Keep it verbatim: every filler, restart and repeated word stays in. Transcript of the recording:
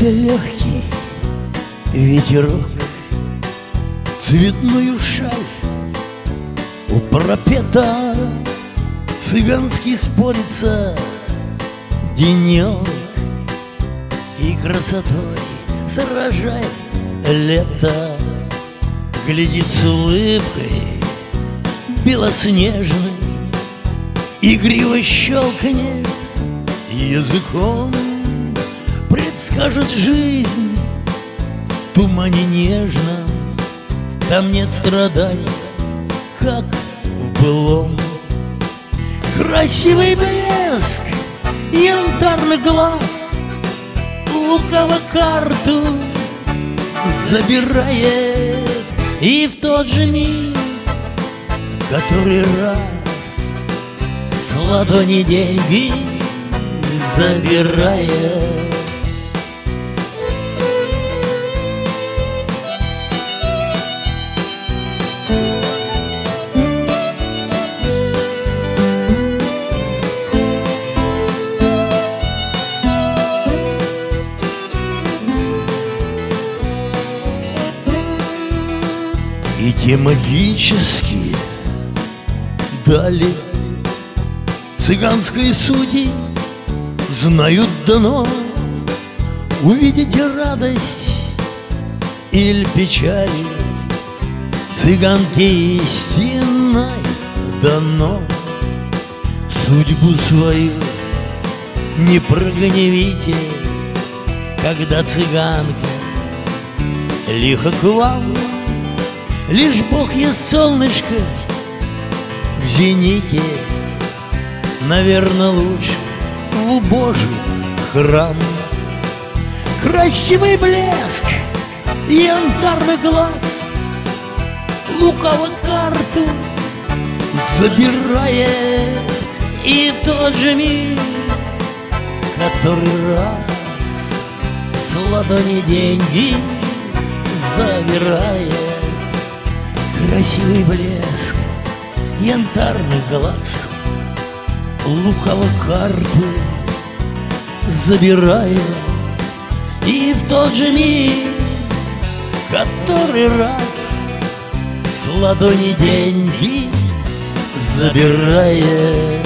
легкий ветерок, цветную шаль у парапета, цыганский спорится денек, и красотой сражает лето. Глядит с улыбкой белоснежной, игриво щелканет языком, предскажет жизнь в тумане нежном. Там нет страданий, как в былом. Красивый блеск янтарных глаз лукаво карту забирает, и в тот же миг, в который раз с ладони деньги забирает. И те магические дали цыганской сути знают дано увидеть радость или печаль. Цыганке истинной дано судьбу свою не прогневите, когда цыганка лихо к вам. Лишь Бог есть солнышко в зените, наверно, лучше в Божий храм. Красивый блеск янтарных глаз лукаво карту забирает, и в тот же миг, который раз с ладони деньги забирает. Красивый блеск янтарных глаз лукаво карту забирает, и в тот же миг, который раз с ладони деньги забирает.